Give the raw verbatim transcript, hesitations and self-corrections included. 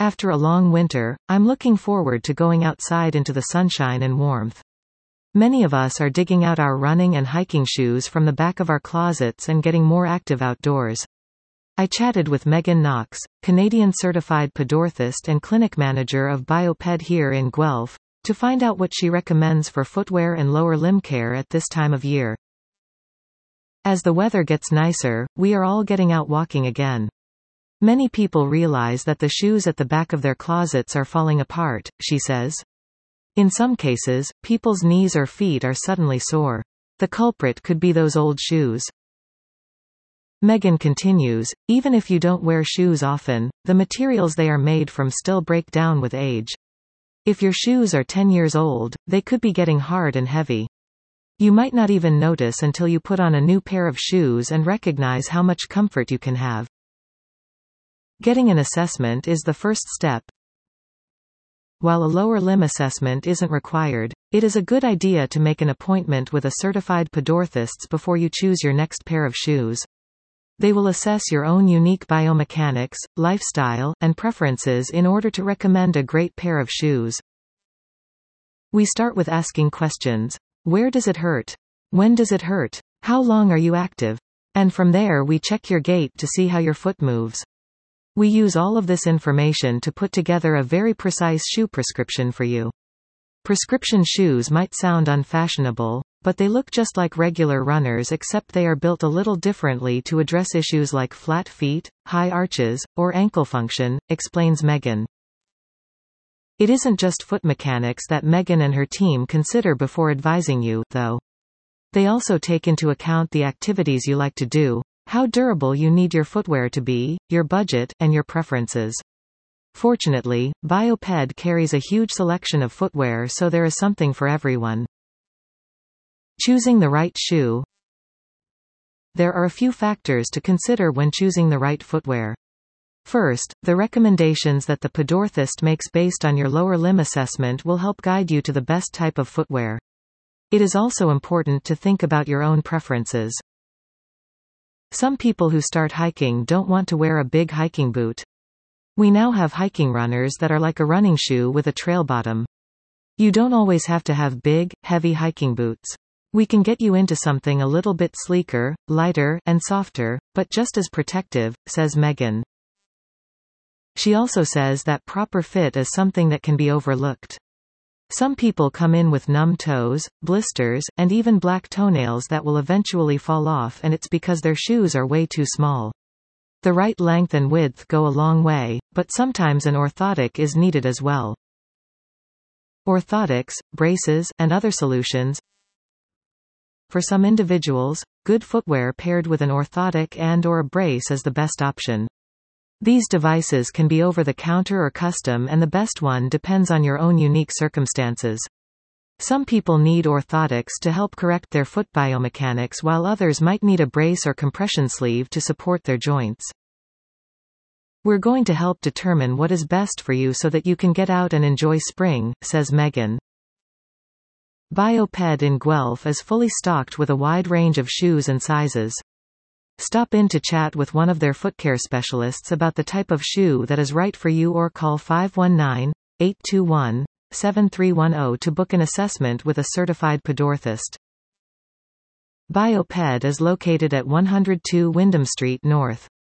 After a long winter, I'm looking forward to going outside into the sunshine and warmth. Many of us are digging out our running and hiking shoes from the back of our closets and getting more active outdoors. I chatted with Megan Knox, Canadian certified podorthist and clinic manager of Bioped here in Guelph, to find out what she recommends for footwear and lower limb care at this time of year. As the weather gets nicer, we are all getting out walking again. Many people realize that the shoes at the back of their closets are falling apart, she says. In some cases, people's knees or feet are suddenly sore. The culprit could be those old shoes. Megan continues, even if you don't wear shoes often, the materials they are made from still break down with age. If your shoes are ten years old, they could be getting hard and heavy. You might not even notice until you put on a new pair of shoes and recognize how much comfort you can have. Getting an assessment is the first step. While a lower limb assessment isn't required, it is a good idea to make an appointment with a certified podorthist before you choose your next pair of shoes. They will assess your own unique biomechanics, lifestyle, and preferences in order to recommend a great pair of shoes. We start with asking questions. Where does it hurt? When does it hurt? How long are you active? And from there we check your gait to see how your foot moves. We use all of this information to put together a very precise shoe prescription for you. Prescription shoes might sound unfashionable, but they look just like regular runners except they are built a little differently to address issues like flat feet, high arches, or ankle function, explains Megan. It isn't just foot mechanics that Megan and her team consider before advising you, though. They also take into account the activities you like to do, how durable you need your footwear to be, your budget, and your preferences. Fortunately, Bioped carries a huge selection of footwear, so there is something for everyone. Choosing the right shoe. There are a few factors to consider when choosing the right footwear. First, the recommendations that the podorthist makes based on your lower limb assessment will help guide you to the best type of footwear. It is also important to think about your own preferences. Some people who start hiking don't want to wear a big hiking boot. We now have hiking runners that are like a running shoe with a trail bottom. You don't always have to have big, heavy hiking boots. We can get you into something a little bit sleeker, lighter, and softer, but just as protective, says Megan. She also says that proper fit is something that can be overlooked. Some people come in with numb toes, blisters, and even black toenails that will eventually fall off, and it's because their shoes are way too small. The right length and width go a long way, but sometimes an orthotic is needed as well. Orthotics, braces, and other solutions. For some individuals, good footwear paired with an orthotic and/or a brace is the best option. These devices can be over-the-counter or custom, and the best one depends on your own unique circumstances. Some people need orthotics to help correct their foot biomechanics, while others might need a brace or compression sleeve to support their joints. We're going to help determine what is best for you so that you can get out and enjoy spring, says Megan. Bioped in Guelph is fully stocked with a wide range of shoes and sizes. Stop in to chat with one of their footcare specialists about the type of shoe that is right for you, or call five one nine, eight two one, seven three one zero to book an assessment with a certified podorthist. Bioped is located at one oh two Wyndham Street North.